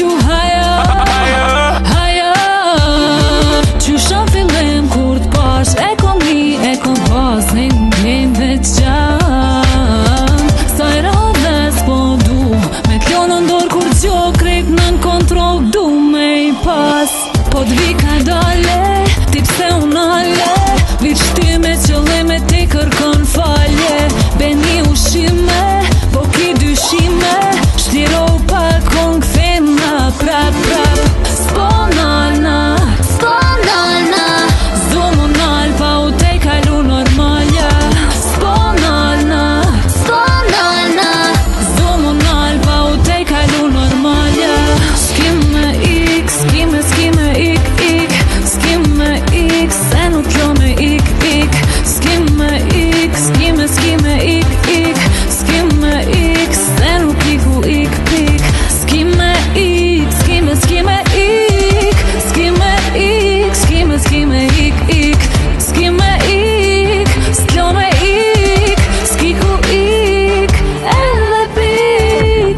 Shu haja Qysha fillim kur t'pash e kom pas një game veçan Sa i radhes po du me t'lon në ndor kur gjo krejt në kontrol du me i pas Po t'vi ka dale, ti pse unale Vich ty me qëllime ti kërkon falje Beni ushime, po ki dyshime Shtiro pa kon këthena prap S'po nalna Zdo mu nal pa u te kalu normalja S'po nalna Zdo mu nal pa u te kalu normalja S'kime ik, s'kime ik S'kime ik, se nuk jo me ik S'kime ik, s'kime ik S'kime ik, se nuk iku ik S'kime ik, s'kime ik S'kime ik S'kime ik, s'kjo me ik S'kiku ik, edhe pik